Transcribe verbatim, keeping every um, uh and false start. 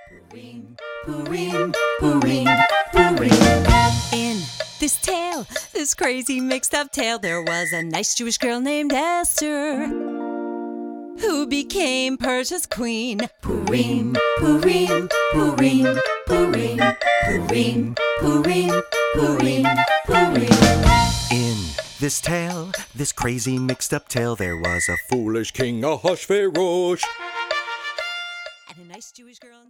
Purim, Purim, Purim, Purim. In this tale, this crazy mixed up tale, there was a nice Jewish girl named Esther who became Persia's queen. Purim, Purim, Purim, Purim, Purim, Purim, Purim, Purim. In this tale, this crazy mixed up tale, there was a foolish king, Ahasuerus, And a nice Jewish girl